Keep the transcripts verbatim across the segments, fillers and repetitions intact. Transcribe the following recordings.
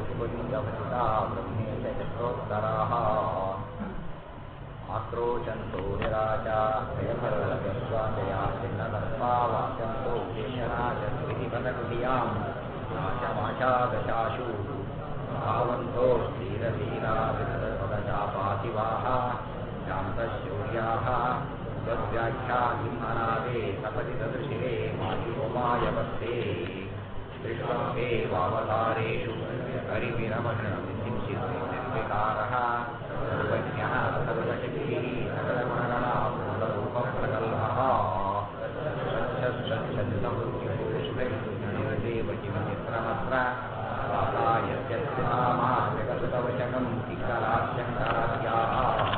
उपनीतवनिता ब्रह्मेश चक्रोत्तराः आक्रोशन्तो निराचा भयभरगस्वादया चिन्नदर्पा वाक्यन्तो देशनाशस्त्रिपदकुटियां नाशमाशादशाशु धावन्तो स्थिरधीरा वितरपदचापातिवाः शान्तशौर्याः तद्व्याख्या किमनादे सपदि तदृशिरे माहिमायवस्ते दृष्टस्ते वावतारेषु हरिविरमणविधिंसिद्धिर्विकारः सर्वज्ञः सर्वशक्तिः सकलगुणगणा पूर्णरूपप्रगल्भः स्वच्छन्दमृत्युपूष्णैर्देवचित्रमत्र वातायत्यत्रिनामा जगतवशकं किङ्कराशङ्कराद्याः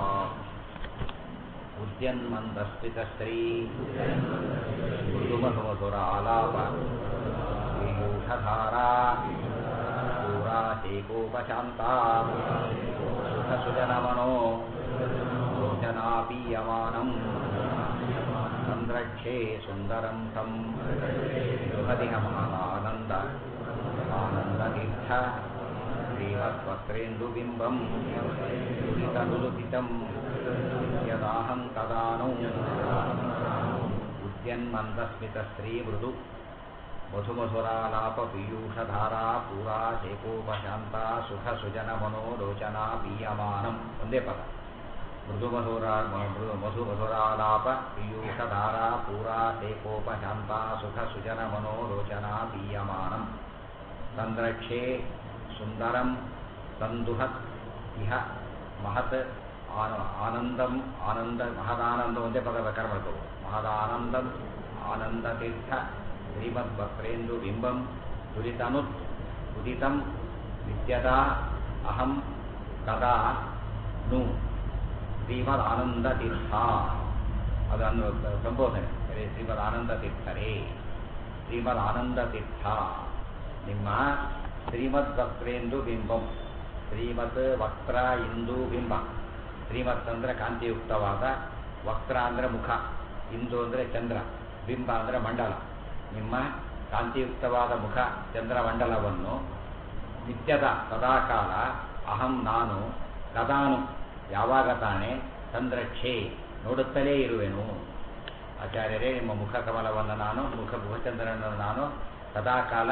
उद्यन्मन्दस्थितश्री मृदुमधुमधुरालाप पीयूषधारा पूराशेकोपशान्ता सुखसुजनमनो लोचनापीयमानं संरक्षे सुन्दरं तं सुखदिहमानन्द आनन्दतीर्थ श्रीमद्वक्रेन्दुबिम्बं दुरितनुलुपितं यदाहं तदानु उद्यन्मन्दस्मितश्रीमृदु मधुमधुरालापपीयूषधारा पूरा शेकोपशान्ता सुखसुजनमनोलोचना पीयमानं ಒಂದೇ ಪದ ಮೃದುಮಧುರ ಮಧುಮಧುರಾಲಾಪ ಪೀಯೂಷಧಾರಾ ಪೂರಾ ಶೇಕೋಪಶಾಂತಾ ಸುಖಸುಜನಮನೋಲೋಚನಾ ಪೀಯಮಾನಂ ಸಂರಕ್ಷೇ ಸುಂದರಂ ಸಂದುಹತ್ ಇಹ ಮಹತ್ ಆನಂದಂ ಆನಂದ ಮಹದಾನಂದ ಒಂದೇ ಪದ ಪ್ರಕಾರ ಮಾಡ್ಕೋದು ಮಹದಾನಂದಂ ಆನಂದತೀರ್ಥ ಶ್ರೀಮದ್ವಕ್ರೇಂದು ಬಿಂಬಂ ದುರಿತನುತ್ ಉದಿತಂ ವಿದ್ಯದಾ ಅಹಂ ಕದಾ ನು ಶ್ರೀಮದ್ ಆನಂದತೀರ್ಥ ಅದನ್ನು ಸಂಬೋಧನೆ ಶ್ರೀಮದ್ ಆನಂದತೀರ್ಥರೇ ಶ್ರೀಮದ್ ಆನಂದತೀರ್ಥ ನಿಮ್ಮ ಶ್ರೀಮದ್ ವಕ್ರೇಂದು ಬಿಂಬಂ ಶ್ರೀಮದ್ ವಕ್ರ ಇಂದು ಬಿಂಬ ಶ್ರೀಮತ್ ಅಂದರೆ ಕಾಂತಿಯುಕ್ತವಾದ ವಕ್ರ ಅಂದರೆ ಮುಖ ಇಂದು ಅಂದರೆ ಚಂದ್ರ ಬಿಂಬ ಅಂದರೆ ಮಂಡಲ ನಿಮ್ಮ ಕಾಂತಿಯುಕ್ತವಾದ ಮುಖ ಚಂದ್ರಮಂಡಲವನ್ನು ನಿತ್ಯದ ಸದಾಕಾಲ ಅಹಂ ನಾನು ಕದಾನು ಯಾವಾಗ ತಾನೇ ಸಂರಕ್ಷೆ ನೋಡುತ್ತಲೇ ಇರುವೆನು ಆಚಾರ್ಯರೇ ನಿಮ್ಮ ಮುಖ ಕಮಲವನ್ನು ನಾನು ಮುಖ ಮುಖಚಂದ್ರನನ್ನು ನಾನು ಸದಾಕಾಲ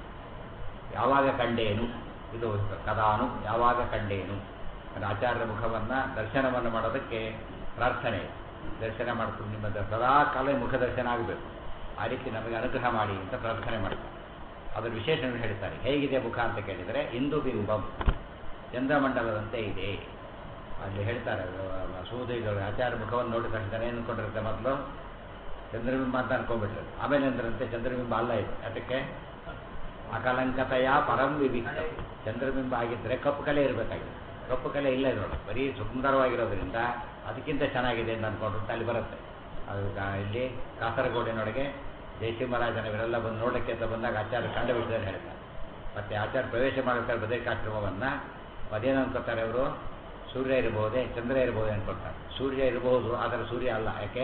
ಯಾವಾಗ ಕಂಡೇನು ಇದು ಕದಾನು ಯಾವಾಗ ಕಂಡೇನು ಆಚಾರ್ಯರ ಮುಖವನ್ನು ದರ್ಶನವನ್ನು ಮಾಡೋದಕ್ಕೆ ಪ್ರಾರ್ಥನೆ ದರ್ಶನ ಮಾಡ್ಕೊಂಡು ನಿಮ್ಮ ಸದಾಕಾಲ ಮುಖ ದರ್ಶನ ಆಗಬೇಕು ಆ ರೀತಿ ನಮಗೆ ಅನುಗ್ರಹ ಮಾಡಿ ಅಂತ ಪ್ರಾರ್ಥನೆ ಮಾಡ್ತಾರೆ ಅದರ ವಿಶೇಷಣೆ ಹೇಳ್ತಾರೆ ಹೇಗಿದೆ ಮುಖ ಅಂತ ಕೇಳಿದರೆ ಇಂದು ಬಿಂಬಂ ಚಂದ್ರಮಂಡಲದಂತೆ ಇದೆ ಅಲ್ಲಿ ಹೇಳ್ತಾರೆ ಸೂದೈಗಳು ಆಚಾರ್ಯ ಮುಖವನ್ನು ನೋಡಿ ತಕ್ಷಣ ಏನು ಅಂದ್ಕೊಂಡಿರುತ್ತೆ ಮೊದಲು ಚಂದ್ರಬಿಂಬ ಅಂತ ಅನ್ಕೊಂಡ್ಬಿಟ್ರೆ ಆಮೇಲೆ ಅಂದ್ರಂತೆ ಚಂದ್ರಬಿಂಬ ಅಲ್ಲ ಇದು ಅದಕ್ಕೆ ಅಕಲಂಕತೆಯ ಪರಂ ವಿವಿಕ್ತ ಚಂದ್ರಬಿಂಬ ಆಗಿದ್ದರೆ ಕಪ್ಪು ಕಲೆ ಇರಬೇಕಾಗಿದೆ ಕಪ್ಪು ಕಲೆ ಇಲ್ಲ ಇರೋದು ಬರೀ ಸುಂದರವಾಗಿರೋದ್ರಿಂದ ಅದಕ್ಕಿಂತ ಚೆನ್ನಾಗಿದೆ ಅಂತ ಅಂದ್ಕೊಂಡ್ರು ಅಲ್ಲಿ ಬರುತ್ತೆ ಅದು ಇಲ್ಲಿ ಕಾಸರಗೋಡಿನೊಳಗೆ ಜಯಸಿಂಹರಾಜನ ಇವರೆಲ್ಲ ಬಂದು ನೋಡೋಕ್ಕೆ ಅಂತ ಬಂದಾಗ ಆಚಾರ್ಯ ಕಂಡ ವಿಷಯದಲ್ಲಿ ಹೇಳ್ತಾರೆ ಮತ್ತು ಆಚಾರ್ಯ ಪ್ರವೇಶ ಮಾಡ್ತಾರೆ ಬದರಿಕಾಶ್ರಮವನ್ನು ಅದೇನು ಅನ್ಕೋತಾರೆ ಅವರು ಸೂರ್ಯ ಇರಬಹುದೇ ಚಂದ್ರ ಇರಬಹುದೇ ಅನ್ಕೊಳ್ತಾರೆ ಸೂರ್ಯ ಇರಬಹುದು ಆದರೆ ಸೂರ್ಯ ಅಲ್ಲ ಯಾಕೆ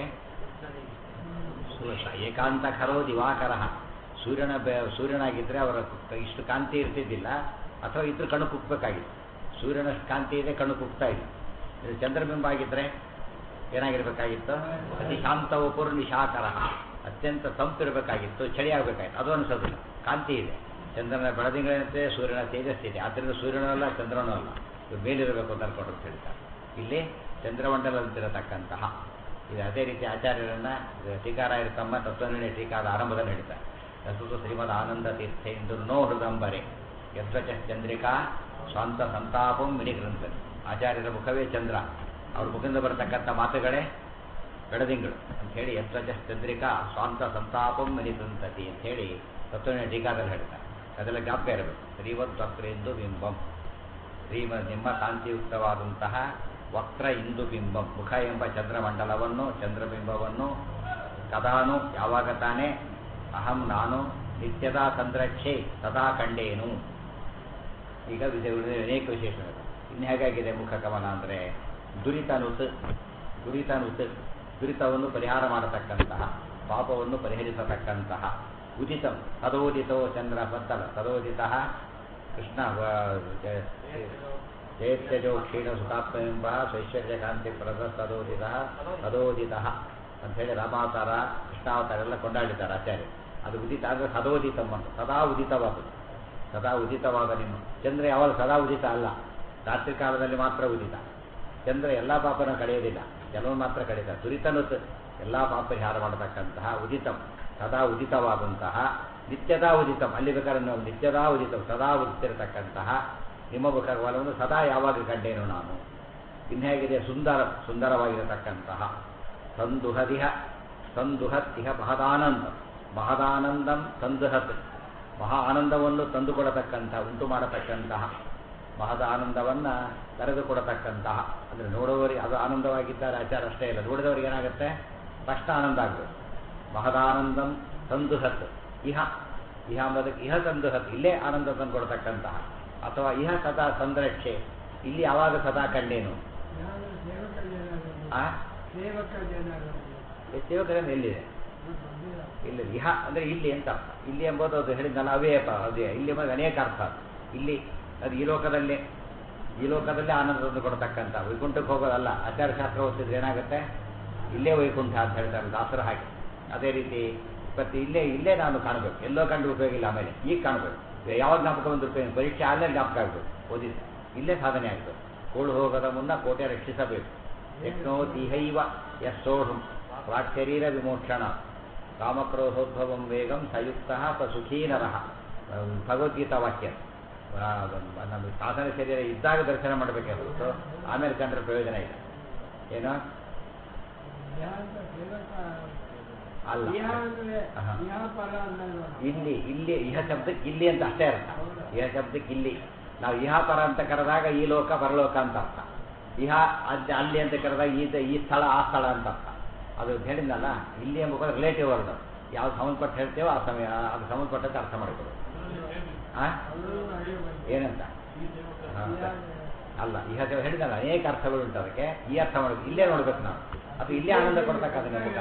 ಏಕಾಂತ ಖರೋ ದಿವಾಕರ ಸೂರ್ಯನ ಸೂರ್ಯನಾಗಿದ್ದರೆ ಅವರ ಇಷ್ಟು ಕಾಂತಿ ಇರ್ತಿದ್ದಿಲ್ಲ ಅಥವಾ ಇದ್ರ ಕಣ್ಣು ಕುಕ್ಕಬೇಕಾಗಿತ್ತು ಸೂರ್ಯನ ಕಾಂತಿ ಇದೆ ಕಣ್ಣು ಕುಗ್ತಾ ಇದೆ ಇದು ಚಂದ್ರಬಿಂಬ ಆಗಿದ್ದರೆ ಏನಾಗಿರ್ಬೇಕಾಗಿತ್ತು ಅತಿ ಶಾಂತವು ಪೂರ್ಣ ನಿಶಾಕರ ಅತ್ಯಂತ ತಂಪಿರಬೇಕಾಗಿತ್ತು ಚಳಿ ಆಗಬೇಕಾಗಿತ್ತು ಅದು ಅನಿಸೋದಿಲ್ಲ ಕಾಂತಿ ಇದೆ ಚಂದ್ರನ ಬೆಳದಿಂಗಳಂತೆ ಸೂರ್ಯನ ತೇಜಸ್ಸಿದೆ ಆದ್ದರಿಂದ ಸೂರ್ಯನೂ ಅಲ್ಲ ಚಂದ್ರನೂ ಅಲ್ಲ ಇದು ಮೇಲಿರಬೇಕು ಅಂತ ಅನ್ಕೊಂಡು ಅಂತ ಹೇಳ್ತಾರೆ ಇಲ್ಲಿ ಚಂದ್ರಮಂಡಲದಂತಿರತಕ್ಕಂತಹ ಇದು ಅದೇ ರೀತಿ ಆಚಾರ್ಯರನ್ನು ಟೀಕಾರಾಯರು ತಮ್ಮ ತತ್ವನಿರ್ಣಯ ಟೀಕಾದ ಆರಂಭದಲ್ಲಿ ಹೇಳ್ತಾರೆ ತತ್ವ ಶ್ರೀಮದ್ ಆನಂದ ತೀರ್ಥ ಇಂದು ನೋ ಹೃದಂಬರೆ ಯದ್ವಚ ಚಂದ್ರಿಕಾ ಸ್ವಂತ ಸಂತಾಪಂ ಮಿನಿಗ್ರಂಥನೆ ಆಚಾರ್ಯರ ಮುಖವೇ ಚಂದ್ರ ಅವ್ರ ಮುಖದಿಂದ ಬರತಕ್ಕಂಥ ಮಾತುಗಳೇ ಬೆಳದಿಂಗಳು ಅಂಥೇಳಿ ಯದ್ವಚ ಚಂದ್ರಿಕಾ ಸ್ವಂತ ಸಂತಾಪಂ ಮಿನಿಗ್ರಂಥತಿ ಅಂಥೇಳಿ ತತ್ವನಿರ್ಣಯ ಟೀಕಾದಲ್ಲಿ ಹೇಳ್ತಾರೆ ಅದೆಲ್ಲ ಜ್ಞಾಪಕ ಇರಬೇಕು ಶ್ರೀಮದ್ ವಕ್ರೇಂದು ಬಿಂಬಂ ಶ್ರೀಮದ್ ನಿಮ್ಮ ಕಾಂತಿಯುಕ್ತವಾದಂತಹ ವಕ್ರ ಇಂದು ಬಿಂಬಂ ಮುಖ ಎಂಬ ಚಂದ್ರಮಂಡಲವನ್ನು ಚಂದ್ರಬಿಂಬವನ್ನು ಕದಾನು ಯಾವಾಗ ತಾನೇ ಅಹಂ ನಾನು ನಿತ್ಯದ ಸಂರಕ್ಷೆ ಸದಾ ಕಂಡೇನು ಈಗ ಅನೇಕ ವಿಶೇಷಗಳು ಇನ್ನು ಹೇಗಾಗಿದೆ ಮುಖ ಕಮಲ ಅಂದರೆ ದುರಿತನುತ್ ದುರಿತನುತ್ ದುರಿತವನ್ನು ಪರಿಹಾರ ಮಾಡತಕ್ಕಂತಹ ಪಾಪವನ್ನು ಪರಿಹರಿಸತಕ್ಕಂತಹ ಉದಿತಂ ತದೋದಿತೋ ಚಂದ್ರ ಬದ್ದಲ ತದೋದಿತ ಕೃಷ್ಣ ಜಯತ್ಯಜೋ ಕ್ಷೀಣ ಸುತಾತ್ಮೆಂಬ ಸ್ವೈಶ್ವರ್ಯ ಕಾಂತಿ ಪ್ರದ ತದೋದಿತ ತದೋದಿತ ಅಂಥೇಳಿ ರಾಮಾವತಾರ ಕೃಷ್ಣಾವತಾರ ಎಲ್ಲ ಕೊಂಡಾಡಿದ್ದಾರೆ ಆಚಾರ್ಯ. ಅದು ಉದಿತ ಅಂದರೆ ಸದೋದಿತಂ ಅಂತ, ಸದಾ ಉದಿತವಾದದ್ದು, ಸದಾ ಉದಿತವಾದ ನಿಮ್ಮ ಚಂದ್ರ ಯಾವಾಗ ಸದಾ ಉದಿತ ಅಲ್ಲ, ರಾತ್ರಿ ಕಾಲದಲ್ಲಿ ಮಾತ್ರ ಉದಿತ. ಚಂದ್ರ ಎಲ್ಲ ಪಾಪನ ಕಳೆಯೋದಿಲ್ಲ, ಕೆಲವೊಂದು ಮಾತ್ರ ಕಳೀತಾರೆ. ದುರಿತನು ಎಲ್ಲ ಪಾಪ ಪರಿಹಾರ ಮಾಡತಕ್ಕಂತಹ ಉದಿತಂ, ಸದಾ ಉದಿತವಾದಂತಹ ನಿತ್ಯದಾ ಉದಿತಂ. ಅಲ್ಲಿ ಬೇಕಾದ್ರೆ ನಾವು ನಿತ್ಯದಾ ಉದಿತಂ, ಸದಾ ಉದಿತಿರತಕ್ಕಂತಹ ನಿಮ್ಮ ಮುಖವನ್ನು ಸದಾ ಯಾವಾಗ ಕಂಡೇನು ನಾನು. ಇನ್ಹೇಗಿದೆ ಸುಂದರ ಸುಂದರವಾಗಿರತಕ್ಕಂತಹ ಸಂದುಹದಿಹ ಸಂದುಹತ್ತಿಹ ಮಹದಾನಂದ ಮಹದಾನಂದಂ ಸಂದುಹತ್, ಮಹಾ ಆನಂದವನ್ನು ತಂದುಕೊಡತಕ್ಕಂತಹ, ಉಂಟು ಮಾಡತಕ್ಕಂತಹ ಮಹದ ಆನಂದವನ್ನು ತೆರೆದುಕೊಡತಕ್ಕಂತಹ. ಅಂದರೆ ನೋಡುವವರಿಗೆ ಅದು ಆನಂದವಾಗಿದ್ದಾರೆ ಆಚಾರ ಅಷ್ಟೇ ಇಲ್ಲ, ನೋಡಿದವರಿಗೆ ಏನಾಗುತ್ತೆ ಫಸ್ಟ್ ಆನಂದ ಆಗಬೇಕು. ಮಹದಾನಂದಂ ಸಂದುಹತ್ ಇಹ, ಇಹ ಅಂಬೋದಕ್ಕೆ ಇಹ ಸಂದುಹತ್, ಇಲ್ಲೇ ಆನಂದ ತಂದುಕೊಡ್ತಕ್ಕಂತಹ. ಅಥವಾ ಇಹ ಸದಾ ಸಂರಕ್ಷೆ, ಇಲ್ಲಿ ಯಾವಾಗ ಸದಾ ಕಂಡೇನು. ಆ ಸೇವಕರನ್ನು ಎಲ್ಲಿದೆ, ಇಲ್ಲಿ ಇಹ ಅಂದರೆ ಇಲ್ಲಿ ಅಂತ ಅರ್ಥ. ಇಲ್ಲಿ ಎಂಬುದು ಅದು ಹೇಳಿದ್ನಲ್ಲ ಅವ್ಯಯಪ, ಅದೇ ಇಲ್ಲಿ ಎಂಬುದು ಅನೇಕ ಅರ್ಥ. ಇಲ್ಲಿ ಅದು ಈ ಲೋಕದಲ್ಲೇ ಈ ಲೋಕದಲ್ಲೇ ಆನಂದ ತಂದು ಕೊಡ್ತಕ್ಕಂಥ, ವೈಕುಂಠಕ್ಕೆ ಹೋಗೋದಲ್ಲ. ಆಚಾರಶಾಸ್ತ್ರ ಓದಿದ್ರೆ ಏನಾಗುತ್ತೆ, ಇಲ್ಲೇ ವೈಕುಂಠ ಅಂತ ಹೇಳ್ತಾರೆ ದಾಸರ ಹಾಗೆ. ಅದೇ ರೀತಿ ಇವತ್ತು ಇಲ್ಲೇ ಇಲ್ಲೇ ನಾನು ಕಾಣಬೇಕು, ಎಲ್ಲೋ ಕಂಡು ಉಪಯೋಗ ಇಲ್ಲ, ಆಮೇಲೆ ಈಗ ಕಾಣಬೇಕು. ಯಾವಾಗ ಜ್ಞಾಪಕ ಒಂದು ಉಪಯೋಗ, ಪರೀಕ್ಷೆ ಆದಮೇಲೆ ಜ್ಞಾಪಕ ಆಗಬೇಕು, ಓದಿದ್ದು ಇಲ್ಲೇ ಸಾಧನೆ ಆಗಬೇಕು. ಕೋಳು ಹೋಗದ ಮುನ್ನ ಕೋಟೆ ರಕ್ಷಿಸಬೇಕು. ಯಜ್ಞೋತಿಹೈವ ಯಶೋಢಂ ಪ್ರಾಕ್ಶರೀರ ವಿಮೋಕ್ಷಣ ಕಾಮಕ್ರೋಧೋದ್ಭವಂ ವೇಗಂ ಸಯುಕ್ತ ಸ ಸುಖೀ ನರಃ. ಭಗವದ್ಗೀತಾ ವಾಕ್ಯ. ನಮ್ಮ ಸಾಧನ ಶರೀರ ಇದ್ದಾಗ ದರ್ಶನ ಮಾಡಬೇಕೇ ಹೊರತು ಆಮೇಲೆ ಕಂಡ್ರೆ ಪ್ರಯೋಜನ ಇಲ್ಲ. ಏನೋ ಅಲ್ಲ, ಇಲ್ಲಿ ಇಲ್ಲಿ ಇಹ ಶಬ್ದಕ್ಕೆ ಇಲ್ಲಿ ಅಂತ ಅಷ್ಟೇ ಅರ್ಥ. ಇಹ ಶಬ್ದಕ್ಕೆ ಇಲ್ಲಿ ನಾವು ಇಹ ಪರ ಅಂತ ಕರೆದಾಗ ಈ ಲೋಕ ಪರಲೋಕ ಅಂತ ಅರ್ಥ. ಇಹ ಅದ್ ಅಲ್ಲಿ ಅಂತ ಕರೆದಾಗ ಈ ಈ ಸ್ಥಳ ಆ ಸ್ಥಳ ಅಂತ ಅರ್ಥ. ಅದು ಹೇಳಿದ್ನಲ್ಲ, ಇಲ್ಲಿ ಎಂಬ ರಿಲೇಟಿವ್ ವರ್ಡ್, ಯಾವ್ದು ಸಂಬಂಧಪಟ್ಟು ಹೇಳ್ತೇವೋ ಆ ಸಮಯ ಅದು ಸಂಬಂಧಪಟ್ಟಂತೆ ಅರ್ಥ ಮಾಡ್ಬೋದು. ಆ ಏನಂತ ಅಲ್ಲ, ಇಹ ಹೇಳಿದಲ್ಲ ಅನೇಕ ಅರ್ಥಗಳು ಉಂಟು ಅದಕ್ಕೆ. ಈ ಅರ್ಥ ಮಾಡೋದು ಇಲ್ಲೇ ನೋಡ್ಬೇಕು ನಾವು, ಅದು ಇಲ್ಲೇ ಆನಂದ ಕೊಡ್ತಕ್ಕಂಥ ನಮಗೆ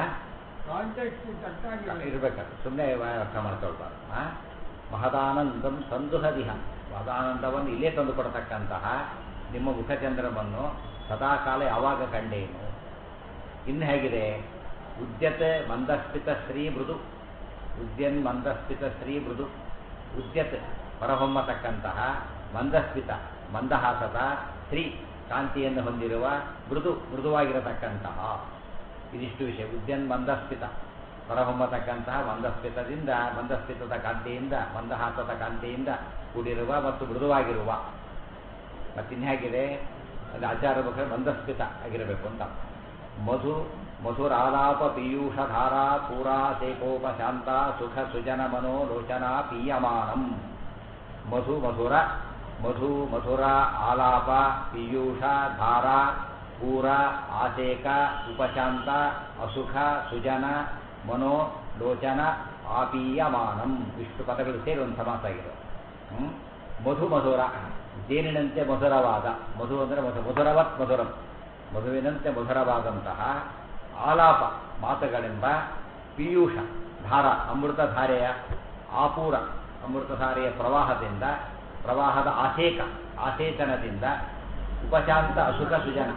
ಇರ್ಬೇಕಾದ್ರೆ ಸುಮ್ಮನೆ ಅರ್ಥ ಮಾಡ್ಕೊಳ್ಬಾರ್ದು. ಆ ಮಹದಾನಂದಂ ಸಂದುಹದಿಹ, ಮಹದಾನಂದವನ್ನು ಇಲ್ಲೇ ತಂದು ಕೊಡ್ತಕ್ಕಂತಹ ನಿಮ್ಮ ಮುಖಚಂದ್ರವನ್ನು ಸದಾಕಾಲ ಯಾವಾಗ ಕಂಡೇನು. ಇನ್ನು ಹೇಗಿದೆ, ಉದ್ಯತೆ ಮಂದಸ್ಫಿತ ಶ್ರೀ ಮೃದು, ಉದ್ಯನ್ ಮಂದಸ್ಫಿತ ಶ್ರೀ ಮೃದು, ಉದ್ಯತ್ ಹೊರಹೊಮ್ಮತಕ್ಕಂತಹ, ಮಂದಸ್ಫಿತ ಮಂದಹಾಸದ, ಶ್ರೀ ಕಾಂತಿಯನ್ನು ಹೊಂದಿರುವ, ಮೃದು ಮೃದುವಾಗಿರತಕ್ಕಂತಹ. ಇದಿಷ್ಟು ವಿಷಯ. ಉದ್ಯನ್ ಮಂದಸ್ಫಿತ ಹೊರಹೊಮ್ಮತಕ್ಕಂತಹ, ಮಂದಸ್ಫಿತದಿಂದ ಮಂದಸ್ಫಿತದ ಕಾಂತಿಯಿಂದ ಮಂದಹಾಸದ ಕಾಂತಿಯಿಂದ ಕೂಡಿರುವ ಮತ್ತು ಮೃದುವಾಗಿರುವ. ಮತ್ತಿನ್ಹೇಗಿದೆ, ಅದು ಆಚಾರ ಮುಖ ಮಂದಸ್ಫಿತ ಆಗಿರಬೇಕು ಅಂತ. ಮಧು ಮಧುರಾಲಾಪ ಪೀಯೂಷಧಾರ ಪೂರಾ ಸೇಕೋಪ ಶಾಂತ ಸುಖ ಸುಜನ ಮನೋ ಲೋಚನಾ ಪೀಯಮಾನಂ. ಮಧು ಮಧುರ, ಮಧು ಮಧುರ ಆಲಾಪ ಪೀಯೂಷ ಧಾರ ಪೂರ ಆಸೇಕ ಉಪಶಾಂತ ಅಸುಖ ಸುಜನ ಮನೋ ಲೋಚನ ಆಪೀಯಮಾನಂ. ಇಷ್ಟು ಪದಗಳು ಸೇರಿ ಒಂದು ಸಮಾಸ ಆಗಿದೆ. ಹ್ಮ್ ಮಧು ಮಧುರ, ಜೇನಿನಂತೆ ಮಧುರವಾದ, ಮಧು ಅಂದರೆ ಮಧು ಮಧುರವತ್ ಮಧುರಂ, ಮಧುವಿನಂತೆ ಮಧುರವಾದಂತಹ ಆಲಾಪ ಮಾತುಗಳೆಂಬ, ಪೀಯೂಷ ಧಾರ ಅಮೃತಧಾರೆಯ, ಆಪೂರ ಅಮೃತಧಾರೆಯ ಪ್ರವಾಹದಿಂದ, ಪ್ರವಾಹದ ಆಸೇಕ ಆಸೇಚನದಿಂದ, ಉಪಶಾಂತ ಅಸುಖ ಸುಜನ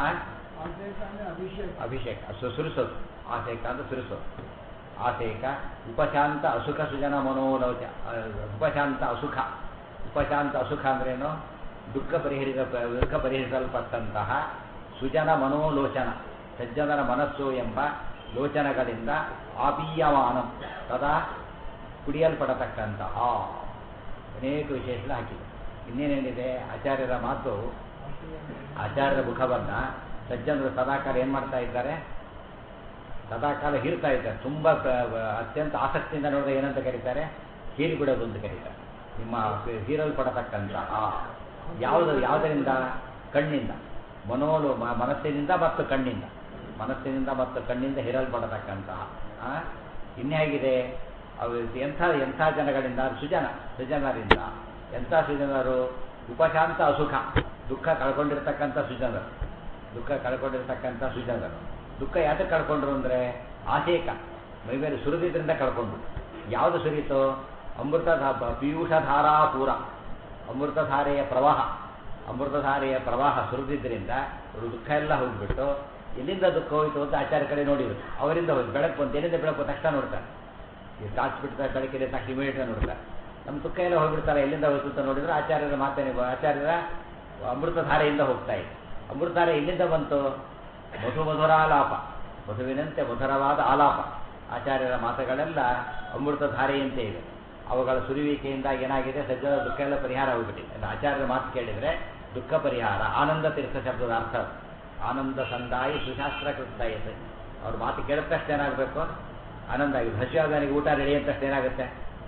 ಅಭಿಷೇಕ ಸುರಿಸೋದು, ಆಸೇಕ ಅಂತ ಸುರಿಸೋದು, ಆಸೇಕ ಉಪಶಾಂತ ಅಸುಖ ಸುಜನ ಮನೋಲೋಚ, ಉಪಶಾಂತ ಅಸುಖ, ಉಪಶಾಂತ ಅಸುಖ ಅಂದ್ರೇನು, ದುಃಖ ಪರಿಹರಿಸ ದುಃಖ ಪರಿಹರಿಸಲ್ಪಟ್ಟಂತಹ, ಸುಜನ ಮನೋಲೋಚನ ಸಜ್ಜನರ ಮನಸ್ಸು ಎಂಬ ಲೋಚನಗಳಿಂದ, ಆಪೀಯಮಾನ ಸದಾ ಕುಡಿಯಲ್ಪಡತಕ್ಕಂತಹ ಅನೇಕ ವಿಶೇಷಣ ಹಾಕಿದೆ. ಇನ್ನೇನೇನಿದೆ, ಆಚಾರ್ಯರ ಮಾತು, ಆಚಾರ್ಯರ ಮುಖವನ್ನು ಸಜ್ಜನರು ಸದಾಕಾಲ ಏನು ಮಾಡ್ತಾ ಇದ್ದಾರೆ, ಸದಾಕಾಲ ಹೀರ್ತಾ ಇದ್ದಾರೆ. ತುಂಬ ಅತ್ಯಂತ ಆಸಕ್ತಿಯಿಂದ ನೋಡಿದ್ರೆ ಏನಂತ ಕರೀತಾರೆ, ಹೀರಿ ಬಿಡೋದು ಅಂತ ಕರೀತಾರೆ. ನಿಮ್ಮ ಹೀರಲ್ಪಡತಕ್ಕಂತಹ ಯಾವುದು, ಯಾವುದರಿಂದ, ಕಣ್ಣಿಂದ, ಮನೋಲು ಮನಸ್ಸಿನಿಂದ ಮತ್ತು ಕಣ್ಣಿಂದ, ಮನಸ್ಸಿನಿಂದ ಮತ್ತು ಕಣ್ಣಿಂದ ಹೀರಲ್ಪಡತಕ್ಕಂತಹ. ಇನ್ಹೇಗಿದೆ, ಅವು ಎಂಥ ಎಂಥ ಜನಗಳಿಂದ, ಸುಜನ ಸುಜನರಿಂದ. ಎಂಥ ಸುಜನರು, ಉಪಶಾಂತ ಅಸುಖ, ದುಃಖ ಕಳ್ಕೊಂಡಿರ್ತಕ್ಕಂಥ ಸುಜನರು, ದುಃಖ ಕಳ್ಕೊಂಡಿರ್ತಕ್ಕಂಥ ಸುಜನರು. ದುಃಖ ಯಾಕೆ ಕಳ್ಕೊಂಡ್ರು ಅಂದರೆ, ಆಸೇಕ ಮೈ ಮೇಲೆ ಸುರಿದಿದ್ರಿಂದ ಕಳ್ಕೊಂಡ್ರು. ಯಾವುದು ಸುರಿತೋ, ಅಮೃತ ಪೀಯೂಷ ಧಾರಾ ಪೂರ, ಅಮೃತಧಾರೆಯ ಪ್ರವಾಹ ಅಮೃತಧಾರೆಯ ಪ್ರವಾಹ ಸುರಿದಿದ್ದರಿಂದ ಅವರು ದುಃಖ ಎಲ್ಲ ಹೋಗಿಬಿಟ್ಟು ಎಲ್ಲಿಂದ ದುಃಖ ಹೋಯಿತು ಅಂತ ಆಚಾರ್ಯ ಕಡೆ ನೋಡಿದ್ರು. ಅವರಿಂದ ಹೋಗಿ ಬೆಳಕು ಬಂತು, ಎಲ್ಲಿಂದ ಬೆಳಕು ತಕ್ಷಣ ನೋಡ್ತಾರೆ. ಈ ಟಾರ್ಚ್ ಬಿಡ್ತಾರೆ ಬೆಳಕಿದೆ ತಕ್ಷಣ ಇಮಿಡಿಯೇಟ್ ನೋಡ್ತಾರೆ. ನಮ್ಮ ದುಃಖ ಎಲ್ಲ ಹೋಗ್ಬಿಡ್ತಾರೆ, ಎಲ್ಲಿಂದ ಹೋಯ್ತು ಅಂತ ನೋಡಿದ್ರೆ ಆಚಾರ್ಯರ ಮಾತೇನೆ, ಆಚಾರ್ಯರ ಅಮೃತಧಾರೆಯಿಂದ ಹೋಗ್ತಾ ಇದೆ. ಅಮೃತಧಾರೆ ಎಲ್ಲಿಂದ ಬಂತು? ಮಧು ಮಧುರಾಲಾಪ, ಮಧುವಿನಂತೆ ಮಧುರವಾದ ಆಲಾಪ. ಆಚಾರ್ಯರ ಮಾತುಗಳೆಲ್ಲ ಅಮೃತಧಾರೆಯಂತೆ ಇದೆ. ಅವುಗಳ ಸುರಿವಿಕೆಯಿಂದ ಏನಾಗಿದೆ, ಸಜ್ಜನ ದುಃಖ ಎಲ್ಲ ಪರಿಹಾರ ಹೋಗ್ಬಿಟ್ಟಿದೆ. ಆಚಾರ್ಯರ ಮಾತು ಕೇಳಿದರೆ ದುಃಖ ಪರಿಹಾರ. ಆನಂದ ತೀರ್ಥ ಶಬ್ದದ ಅರ್ಥ ಆನಂದ ಸಂದಾಯಿ ಸುಶಾಸ್ತ್ರ ಕೃತಾಯಿದೆ. ಅವ್ರ ಮಾತು ಕೇಳಿದ ತಕ್ಷಣ ಏನಾಗಬೇಕು? ಆನಂದ ಆಗಿದೆ. ಹಸಿವಾದನಿಗೆ ಊಟ ರೆಡಿ ಅಂತ ತಕ್ಷಣ ಏನಾಗುತ್ತೆ?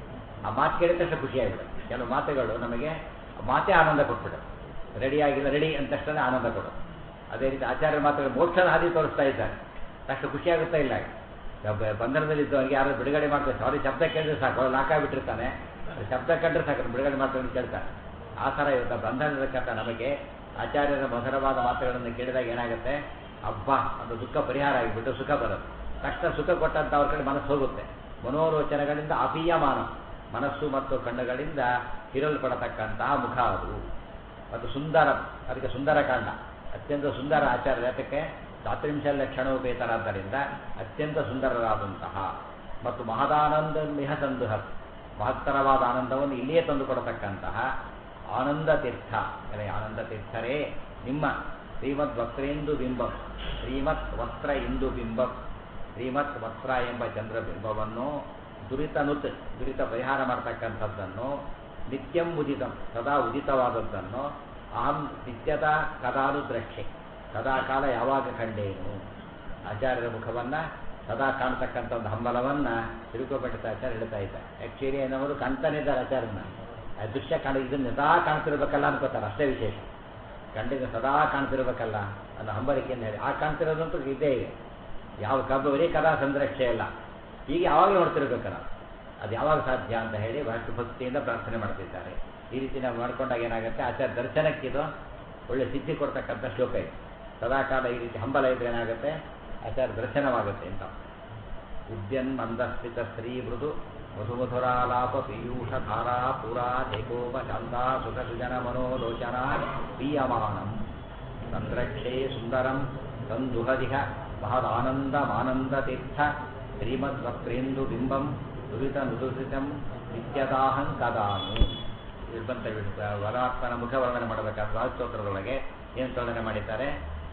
ಆ ಮಾತು ಕೇಳಿದ ತಕ್ಷಣ ಖುಷಿಯಾಗಿಬಿಡುತ್ತೆ. ಕೆಲವು ಮಾತುಗಳು ನಮಗೆ ಮಾತೇ ಆನಂದ ಕೊಟ್ಬಿಡುತ್ತೆ. ರೆಡಿ ಆಗಿಲ್ಲ, ರೆಡಿ ಅಂತ ತಕ್ಷಣ ಆನಂದ ಕೊಡೋದು. ಅದೇ ರೀತಿ ಆಚಾರ್ಯರ ಮಾತುಗಳು ಮೋಕ್ಷದ ಹಾದಿ ತೋರಿಸ್ತಾ ಇದ್ದಾರೆ, ತಕ್ಷಣ ಖುಷಿಯಾಗುತ್ತಾ ಇಲ್ಲ. ಬಂಧನದಲ್ಲಿದ್ದವನಿಗೆ ಯಾರು ಬಿಡುಗಡೆ ಮಾಡ್ತಾರೆ, ಅವ್ರಿಗೆ ಶಬ್ದ ಕೇಳಿದ್ರೆ ಸಾಕು, ಅವ್ರು ಲಾಕಾಗ್ಬಿಟ್ಟಿರ್ತಾನೆ, ಶಬ್ದ ಕಂಡ್ರೆ ಸಾಕು ಬಿಡುಗಡೆ ಮಾಡ್ತಾರೆ ಕೇಳ್ತಾರೆ. ಆ ಥರ ಇವತ್ತು ಬಂಧನದಕ್ಕಂತ ನಮಗೆ ಆಚಾರ್ಯರ ಮಧುರವಾದ ಮಾತುಗಳನ್ನು ಕೇಳಿದಾಗ ಏನಾಗುತ್ತೆ? ಹಬ್ಬ ಅದು ದುಃಖ ಪರಿಹಾರ ಆಗಿಬಿಟ್ಟು ಸುಖ ಬರುತ್ತೆ. ತಕ್ಷಣ ಸುಖ ಕೊಟ್ಟಂತ ಅವ್ರ ಕಡೆ ಮನಸ್ಸು ಹೋಗುತ್ತೆ. ಮನೋರೋಚನೆಗಳಿಂದ ಅಪೀಯಮಾನ, ಮನಸ್ಸು ಮತ್ತು ಕಣ್ಣುಗಳಿಂದ ಹಿರಲ್ಪಡತಕ್ಕಂತಹ ಮುಖ ಅದು. ಮತ್ತು ಸುಂದರ, ಅದಕ್ಕೆ ಸುಂದರ ಕಾಂಡ, ಅತ್ಯಂತ ಸುಂದರ ಆಚಾರ್ಯ. ಅದಕ್ಕೆ ಚಾತ್ರಿಂಶ ಲಕ್ಷಣೋಪೇತರಾದ್ದರಿಂದ ಅತ್ಯಂತ ಸುಂದರರಾದಂತಹ ಮತ್ತು ಮಹದಾನಂದ ಮಿಹ ಸಂದುಹ, ಮಹತ್ತರವಾದ ಆನಂದವನ್ನು ಇಲ್ಲಿಯೇ ತಂದುಕೊಡತಕ್ಕಂತಹ ಆನಂದ ತೀರ್ಥ. ಆನಂದ ತೀರ್ಥರೇ ನಿಮ್ಮ ಶ್ರೀಮದ್ ವಕ್ರೇಂದು ಬಿಂಬಂ, ಶ್ರೀಮತ್ ವಕ್ರ ಇಂದು ಬಿಂಬಂ, ಶ್ರೀಮತ್ ವಕ್ರ ಎಂಬ ಚಂದ್ರಬಿಂಬವನ್ನು ದುರಿತನುತ್, ದುರಿತ ಪರಿಹಾರ ಮಾಡತಕ್ಕಂಥದ್ದನ್ನು, ನಿತ್ಯಂ ಉದಿತಂ, ಸದಾ ಉದಿತವಾದದ್ದನ್ನು, ಅಹಂ ನಿತ್ಯದ ಕದಾನು ದ್ರಕ್ಷೆ, ಸದಾ ಕಾಲ ಯಾವಾಗ ಕಂಡೇನು. ಆಚಾರ್ಯರ ಮುಖವನ್ನು ಸದಾ ಕಾಣ್ತಕ್ಕಂಥ ಒಂದು ಹಂಬಲವನ್ನು ತಿರುಕೋಪಟ್ಟಿತ ಆಚಾರ್ಯ ಹೇಳ್ತಾ ಇದ್ದಾರೆ. ಆ್ಯಕ್ಚುಲಿ ಏನವರು ಕಾಣ್ತಾನೆ ಇದ್ದಾರೆ ಆಚಾರ್ಯನ, ಆ ದೃಶ್ಯ ಕಾಣ ಇದನ್ನು ಸದಾ ಕಾಣ್ತಿರ್ಬೇಕಲ್ಲ ಅನ್ಕೋತಾರೆ, ಅಷ್ಟೇ ವಿಶೇಷ. ಕಂಡಿದ್ದು ಸದಾ ಕಾಣ್ತಿರ್ಬೇಕಲ್ಲ ಅನ್ನೋ ಹಂಬಲಿಕೆಯನ್ನು ಹೇಳಿ ಆ ಕಾಣ್ತಿರೋದಂತೂ ಇದ್ದೇ ಇದೆ. ಯಾವ ಕಬ್ಬು ಬರೀ ಕದಾ ಸಂರಕ್ಷೆ ಇಲ್ಲ, ಈಗ ಯಾವಾಗ ನೋಡ್ತಿರ್ಬೇಕಲ್ಲ, ಅದು ಯಾವಾಗ ಸಾಧ್ಯ ಅಂತ ಹೇಳಿ ಬಹಳಷ್ಟು ಭಕ್ತಿಯಿಂದ ಪ್ರಾರ್ಥನೆ ಮಾಡ್ತಿದ್ದಾರೆ. ಈ ರೀತಿ ನಾವು ಮಾಡ್ಕೊಂಡಾಗ ಏನಾಗುತ್ತೆ, ಆಚಾರ್ಯ ದರ್ಶನಕ್ಕಿದು ಒಳ್ಳೆ ಸಿದ್ಧಿ ಕೊಡ್ತಕ್ಕಂಥ ಶ್ಲೋಕ ಇದೆ. ಸದಾಕಾಲ ಈ ರೀತಿ ಹಂಬಲ ಇದ್ರೆ ಏನಾಗುತ್ತೆ, ಆಚಾರ್ಯ ದರ್ಶನವಾಗುತ್ತೆ ಅಂತ. ಉದ್ಯನ್ ಮಂದಸ್ಮಿತ ಶ್ರೀ ಮೃದು ಮಧುಮಧುರಾಲಾಪ ಪೀಯೂಷ ಧಾರಾ ಪುರಾ ಜೈಕೋಪ ಶಾಂತ ಸುಖ ಸುಜನ ಮನೋಲೋಚನಾ ಪೀಯಮಾನಂ ಸಂರಕ್ಷೇ ಸುಂದರಂ ಸಂದುಹದಿಹ ಮಹದಾನಂದ ಮಾನಂದ ತೀರ್ಥ ಶ್ರೀಮದ್ವಕ್ರೇಂದು ಬಿಂಬಂ ದುರಿತ ನುದುರಿತಂ ನಿತ್ಯದಾಹಂ ಕದಾನು. ಇರ್ಬಂತ ವರಾತ್ಮನ ಮುಖ ವರ್ಣನೆ ಮಾಡಬೇಕಾದ ವಾಸ್ತೋತ್ರದೊಳಗೆ ಏನು ವರ್ಣನೆ ಮಾಡಿದ್ದಾರೆ?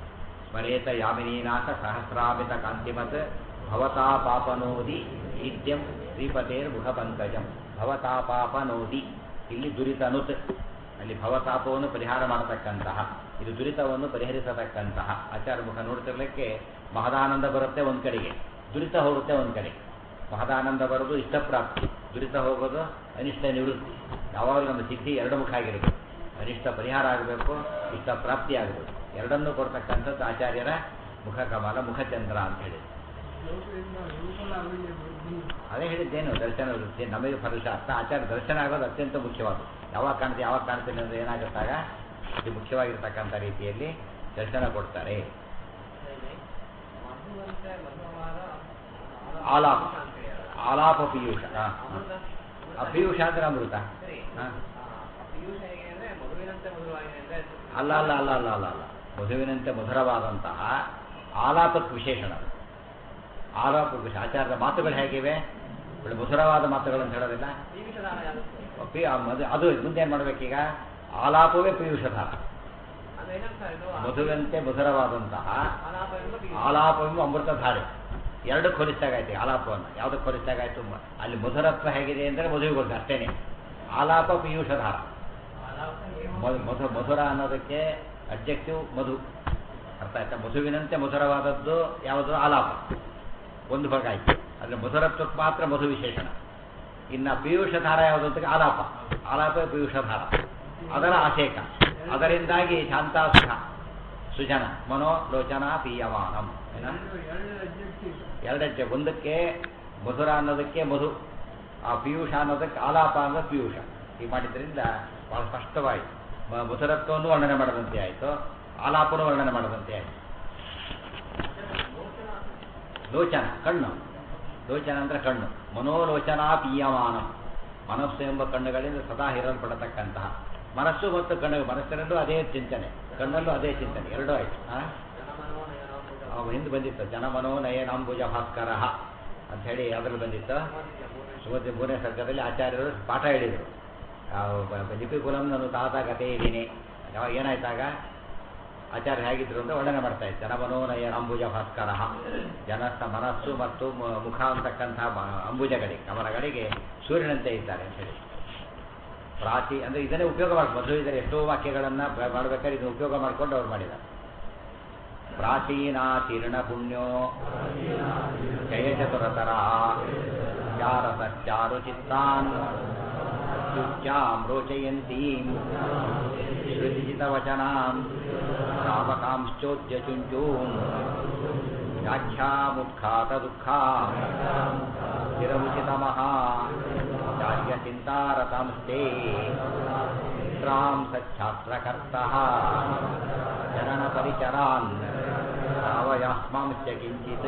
ಸ್ಮರೇತ ಯಾಮಿನೀನಾಥ ಸಹಸ್ರಾಮಿತ ಕಾಂತಿಮತ್ ಭವತಾ ಪಾಪನೋದಿ ಈದ್ಯಂ ಶ್ರೀಪತೇರ್ ಮುಖ ಪಂಕಜಂ. ಭವತಾಪಾಪನೋದಿ, ಇಲ್ಲಿ ದುರಿತನುತ್, ಅಲ್ಲಿ ಭವತಾಪವನ್ನು ಪರಿಹಾರ ಮಾಡತಕ್ಕಂತಹ, ಇದು ದುರಿತವನ್ನು ಪರಿಹರಿಸತಕ್ಕಂತಹ. ಆಚಾರ್ಯ ಮುಖ ನೋಡ್ತಿರ್ಲಿಕ್ಕೆ ಮಹದಾನಂದ ಬರುತ್ತೆ ಒಂದು ಕಡೆಗೆ, ದುರಿತ ಹೋಗುತ್ತೆ ಒಂದು ಕಡೆ. ಮಹದಾನಂದ ಬರೋದು ಇಷ್ಟಪ್ರಾಪ್ತಿ, ದುರಿತ ಹೋಗೋದು ಅನಿಷ್ಟ ನಿವೃತ್ತಿ. ಯಾವಾಗಲೂ ನಮ್ಮ ಸಿದ್ಧಿ ಎರಡು ಮುಖ ಆಗಿರಬೇಕು. ಅನಿಷ್ಟ ಪರಿಹಾರ ಆಗಬೇಕು, ಇಷ್ಟ ಪ್ರಾಪ್ತಿ ಆಗಬೇಕು. ಎರಡನ್ನೂ ಕೊಡ್ತಕ್ಕಂಥದ್ದು ಆಚಾರ್ಯರ ಮುಖ ಕಮಲ, ಮುಖಚಂದ್ರ ಅಂತ ಹೇಳಿ. ಅದೇ ಹೇಳಿದ್ದೇನು, ದರ್ಶನ ವೃತ್ತಿ ನಮಗೆ ಫಲಶಾಸ್ತ್ರ. ಆಚಾರ್ಯ ದರ್ಶನ ಆಗೋದು ಅತ್ಯಂತ ಮುಖ್ಯವಾದ. ಯಾವಾಗ ಕಾಣ್ತೀವಿ ಯಾವಾಗ ಕಾಣ್ತೀನಿ ಅಂದರೆ ಏನಾಗುತ್ತಾಗ ಇದು ಮುಖ್ಯವಾಗಿರ್ತಕ್ಕಂಥ ರೀತಿಯಲ್ಲಿ ದರ್ಶನ ಕೊಡ್ತಾರೆ. ಆಲಾಪ, ಆಲಾಪ ಪೀಯೂಷ. ಆ ಪೀಯೂಷ ಅಂದ್ರೆ ಅಮೃತ. ಅಲ್ಲ ಅಲ್ಲ ಅಲ್ಲ ಅಲ್ಲ ಅಲ್ಲ ಅಲ್ಲ ಮಧುವಿನಂತೆ ಮಧುರವಾದಂತಹ ಆಲಾಪಕ್ಕೆ ವಿಶೇಷಣ. ಆಲಾಪ ವಿಶೇಷ. ಆಚಾರ್ಯರ ಮಾತುಗಳು ಹೇಗಿವೆ? ಒಳ್ಳೆ ಮಧುರವಾದ ಮಾತುಗಳು ಅಂತ ಹೇಳೋದಿಲ್ಲ. ಅದು ಮುಂದೆ ಏನು ಮಾಡ್ಬೇಕೀಗ? ಆಲಾಪವೇ ಪೀಯೂಷಧಾರ. ಮಧುವಿನಂತೆ ಮಧುರವಾದಂತಹ ಆಲಾಪವೆಂಬ ಅಮೃತಧಾರೆ. ಎರಡಕ್ಕೆ ಹೋಲಿಸಿದಾಗಾಯ್ತು ಆಲಾಪವನ್ನು. ಯಾವುದಕ್ಕೆ ಹೋಲಿಸಿದಾಗಾಯ್ತು? ಅಲ್ಲಿ ಮಧುರತ್ವ ಹೇಗಿದೆ ಅಂದರೆ ಮದುವೆ ಕೊಡ್ತಾರೆ ಅಷ್ಟೇನೆ. ಆಲಾಪ ಪೀಯೂಷಧಾರ. ಮಧು ಮಧುರ ಅನ್ನೋದಕ್ಕೆ ಅಬ್ಜೆಕ್ಟಿವ್ ಮಧು, ಅರ್ಥ ಆಯ್ತಾ? ಮಧುವಿನಂತೆ ಮಧುರವಾದದ್ದು ಯಾವುದು? ಆಲಾಪ. ಒಂದು ಭಾಗ ಆಯ್ತು. ಅಂದರೆ ಮಧುರತ್ವಕ್ಕೆ ಮಾತ್ರ ಮಧು ವಿಶೇಷಣ. ಇನ್ನು ಪೀಯೂಷಧಾರ ಯಾವುದು ಅಂತ ಆಲಾಪ. ಆಲಾಪ ಪೀಯೂಷಧಾರ, ಅದರ ಆಶೇಕ. ಅದರಿಂದಾಗಿ ಶಾಂತ ಸುಖ ಸುಜನ ಮನೋಲೋಚನಾ ಪೀಯಮಾನಂ. ಎರಡಜ್ಜೆ. ಒಂದಕ್ಕೆ ಮಧುರ ಅನ್ನೋದಕ್ಕೆ ಮಧು, ಆ ಪೀಯೂಷ ಅನ್ನೋದಕ್ಕೆ ಆಲಾಪ ಅನ್ನೋದು ಪೀಯೂಷ. ಹೀಗೆ ಮಾಡಿದ್ರಿಂದ ಬಹಳ ಸ್ಪಷ್ಟವಾಯಿತು. ಮಧುರತ್ವವನ್ನು ವರ್ಣನೆ ಮಾಡದಂತೆ ಆಯಿತು, ಆಲಾಪವನ್ನು ವರ್ಣನೆ ಮಾಡದಂತೆ ಆಯಿತು. ಲೋಚನ ಕಣ್ಣು. ಲೋಚನ ಅಂದರೆ ಕಣ್ಣು. ಮನೋಲೋಚನಾ ಪೀಯಮಾನ, ಮನಸ್ಸು ಎಂಬ ಕಣ್ಣುಗಳಿಂದ ಸದಾ ಹಿರಲ್ಪಡತಕ್ಕಂತಹ. ಮನಸ್ಸು ಮತ್ತು ಕಣ್ಣು, ಮನಸ್ಸಿನಲ್ಲೂ ಅದೇ ಚಿಂತನೆ, ಕಣ್ಣಲ್ಲೂ ಅದೇ ಚಿಂತನೆ, ಎರಡೂ ಆಯ್ತು. ಅವು ಹಿಂದೆ ಬಂದಿತ್ತು ಜನಮನೋ ನಯನಾಂಬುಜ ಭಾಸ್ಕರ ಅಂತ ಹೇಳಿ ಅದರಲ್ಲಿ ಬಂದಿತ್ತು. ಸುಮತಿ ಮೂರನೇ ಸರ್ಗದಲ್ಲಿ ಆಚಾರ್ಯರು ಪಾಠ ಹೇಳಿದರು. ಲಿಪಿ ಕುಲಂ ನಾನು ತಾತ ಗತೆ ಇದ್ದೀನಿ. ಯಾವಾಗ ಏನಾಯ್ತಾಗ ಆಚಾರ್ಯ ಹೇಗಿದ್ರು ಅಂತ ವರ್ಣನೆ ಮಾಡ್ತಾ ಇತ್ತು. ಜನಮನೋನಯ ಅಂಬುಜ ಭಾಸ್ಕರ, ಜನಸ ಮನಸ್ಸು ಮತ್ತು ಮುಖ ಅಂತಕ್ಕಂಥ ಅಂಬುಜಗಳಿಗೆ ಕಮಲಗಳಿಗೆ ಸೂರ್ಯನಂತೆ ಇದ್ದಾರೆ ಅಂತ ಹೇಳಿ. ಪ್ರಾಚಿ ಅಂದರೆ ಇದನ್ನೇ ಉಪಯೋಗ ಮಾಡಿ ಮೊದಲು ಇದ್ದಾರೆ ಎಷ್ಟೋ ವಾಕ್ಯಗಳನ್ನು ಮಾಡ್ಬೇಕಾದ್ರೆ ಇದನ್ನು ಉಪಯೋಗ ಮಾಡಿಕೊಂಡು ಅವ್ರು ಮಾಡಿದ್ದಾರೆ. ಪ್ರಾಚೀನಾತೀರ್ಣ ಪುಣ್ಯೋ ಜಯ ಚತುರತರ ಚಾರಸಚಾರು ಚಿತ್ತಾನ್ ಶುಚ್ಯಾಂ ರೋಚಯಂತೀಂ ಶ್ರುತಿಜಿತವಚನಾಂ ರಾಮಕಾಂಶ್ಚೋದ್ಯ ಚುಂಚೂನ್ ವ್ಯಾಖ್ಯಾಮುತ್ಖಾತ ದುಃಖಾಂ ಸ್ಥಿರಮುಚಿತಮಃ ಚಾರ್ಯ ಚಿಂತಾರತಾಂಸ್ತೆ ಮಿತ್ರಾಂ ಸಚ್ಛಾಸ್ತ್ರಕರ್ತಃ ಜನನ ಪರಿಚರಾನ್ ಸಾವಯಾಸ್ಮಾಂಶ್ಚ ಕಿಂಚಿತ್.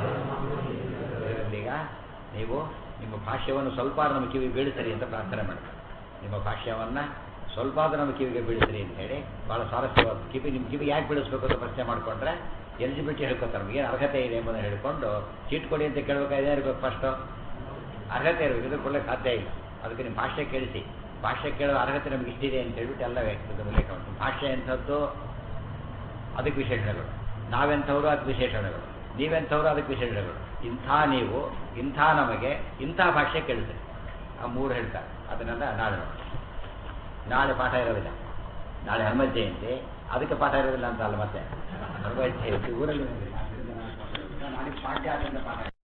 ಈಗ ನೀವು ನಿಮ್ಮ ಭಾಷ್ಯವನ್ನು ಸ್ವಲ್ಪ ನಮ್ಮ ಕಿವಿಗೆ ಬೀಳಿಸರಿ ಅಂತ ಪ್ರಾರ್ಥನೆ ಮಾಡ್ತಾರೆ. ನಿಮ್ಮ ಭಾಷ್ಯವನ್ನು ಸ್ವಲ್ಪ ಆದರೂ ನಮ್ಮ ಕಿವಿಗೆ ಬೀಳಿಸ್ರಿ ಅಂತ ಹೇಳಿ ಭಾಳ ಸ್ವಾರಸ್ಯವಾದ. ಕಿವಿ ನಿಮ್ಮ ಕಿವಿಗೆ ಯಾಕೆ ಬೀಳಿಸ್ಬೇಕು ಅಂತ ಪ್ರಶ್ನೆ ಮಾಡಿಕೊಂಡ್ರೆ ಎಲಿಜಿಬಿಲಿಟಿ ಹೇಳ್ಕೊತಾರೆ. ನಮ್ಗೆ ಏನು ಅರ್ಹತೆ ಇದೆ ಎಂಬುದನ್ನು ಹೇಳಿಕೊಂಡು ಚೀಟ್ ಕೊಡಿ ಅಂತ ಕೇಳಬೇಕಾದ್ರೆ ಇರಬೇಕು. ಫಸ್ಟು ಅರ್ಹತೆ ಇರಬೇಕು, ಇದಕ್ಕೆ ಕೊಡಲಿಕ್ಕೆ ಸಾಧ್ಯ ಇಲ್ಲ. ಅದಕ್ಕೆ ನಿಮ್ಮ ಭಾಷೆ ಕೇಳಿಸಿ, ಭಾಷೆ ಕೇಳೋ ಅರ್ಹತೆ ನಮ್ಗೆ ಇಷ್ಟಿದೆ ಅಂತ ಹೇಳ್ಬಿಟ್ಟು ಎಲ್ಲ ವ್ಯಕ್ತಿಗೆ ಉಲ್ಲೇಖ ಮಾಡ್ತೀವಿ. ಭಾಷೆ ಎಂಥದ್ದು ಅದಕ್ಕೆ ವಿಶೇಷಣಗಳು, ನಾವೆಂಥವರು ಅದಕ್ಕೆ ವಿಶೇಷಣಗಳು, ನೀವೆಂಥವರು ಅದಕ್ಕೆ ವಿಶೇಷಣಗಳು. ಇಂಥ ನೀವು, ಇಂಥ ನಮಗೆ, ಇಂಥ ಭಾಷೆ ಕೇಳಿಸ್ರಿ. ಆ ಮೂರು ಹೇಳ್ತಾರೆ. ಅದನ್ನೆಲ್ಲ ನಾಳೆ ನೋಡಿ. ನಾಳೆ ಪಾಠ ಇರೋದಿಲ್ಲ, ನಾಳೆ ಹನುಮ ಜಯಂತಿ, ಅದಕ್ಕೆ ಪಾಠ ಇರೋದಿಲ್ಲ ಅಂತ ಅಲ್ಲ. ಮತ್ತೆ ಹನುಮ ಜಯಂತಿ ಊರಲ್ಲಿ ನಾಳೆ ಪಾಠ್ಯ ಪಾಠ